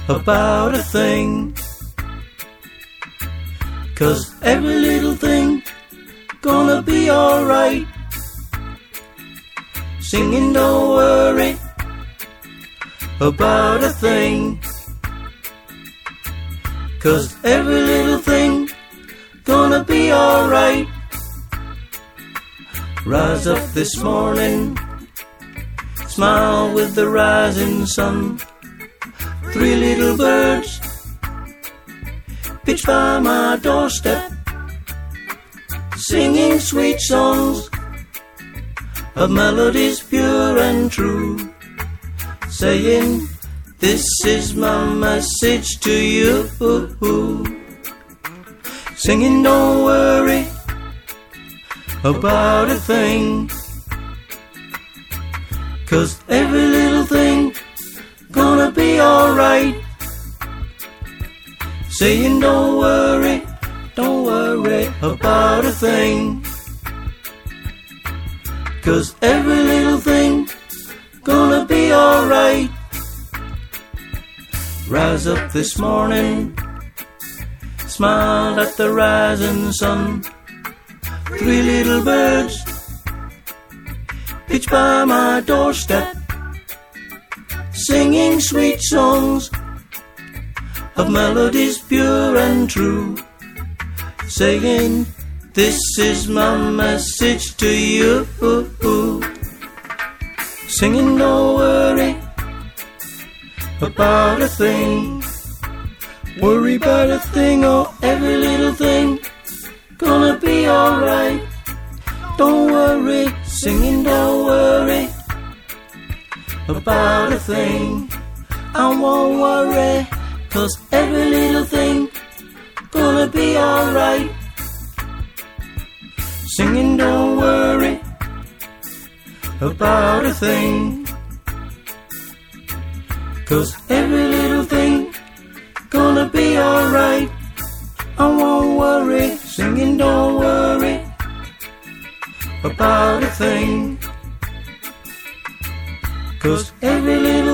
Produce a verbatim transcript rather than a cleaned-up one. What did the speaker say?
about a thing. 'Cause every little thing gonna be alright. Singing don't worry about a thing. 'Cause every little thing gonna be alright. Rise up this morning, smile with the rising sun. Three little birds pitch by my doorstep, singing sweet songs of melodies pure and true, saying, this is my message to you. Singing don't worry about a thing. 'Cause every little thing gonna be alright. Saying don't worry, don't worry about a thing. 'Cause every little thing gonna be alright. Rise up this morning, smiled at the rising sun. Three little birds pitch by my doorstep, singing sweet songs of melodies pure and true, saying, this is my message to you. Singing don't worry about a thing. Worry about a thing, or every little thing gonna be alright. Don't worry, singing don't worry about a thing. I won't worry, 'cause every little thing gonna be alright. Singing don't worry about a thing. 'Cause every little thing gonna be alright. I won't worry, singing don't worry about a thing. 'Cause every little